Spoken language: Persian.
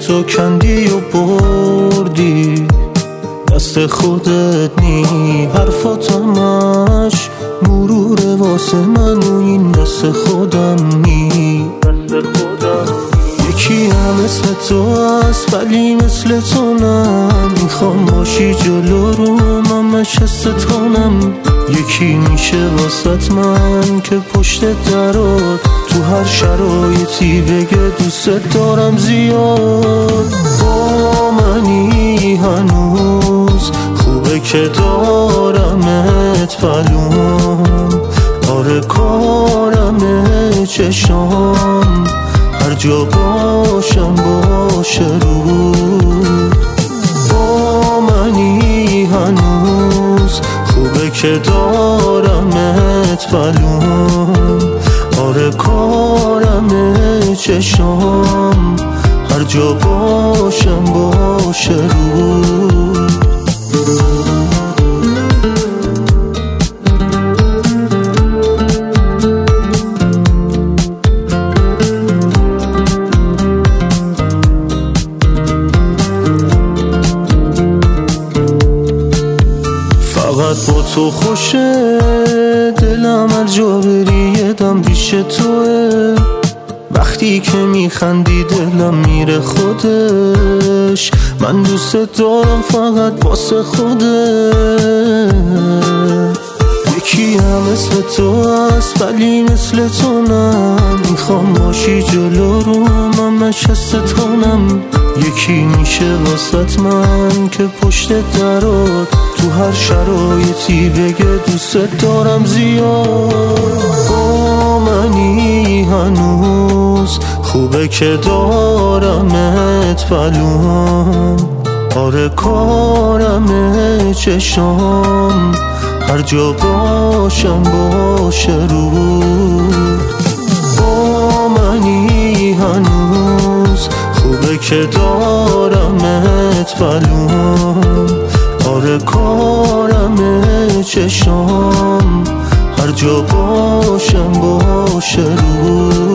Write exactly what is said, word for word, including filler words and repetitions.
تو کندی و بردی، دست خودت نی حرفاتمش مروره واسه من و این دست خودم نی. یکی هم اسم تو هست ولی مثل تو نم، میخوام باشی جلو رو من مشست کنم. یکی میشه واسط من که پشت درات تو هر شرایطی بگه دوست دارم زیاد. با منی هنوز خوبه که دارمت پلوم، آره کارمه چشام هر جا باشم باشه رود. با منی هنوز خوبه که دارمت پلوم، آره کارمه چشام هر جا باشم باشه رود. فقط با تو خوشه دلم، هر جا بری یه دم پیش توه. وقتی که میخندی دلم میره خودش، من دوست دارم فقط واسه خودت. یکی هم اسم تو هست ولی مثل تو نم، میخوام باشی جلو رو من مشست کنم. یکی میشه واسط من که پشت درات تو هر شرایطی بگه دوست دارم زیاد. با منی هنوز خوبه که دارمت پلوم، آره کارمه چشام هر جا باشم باشه رود. با منی هنوز خوبه که دارمت پلوم، آره کارمه چشام هر جا باشم باشه رود.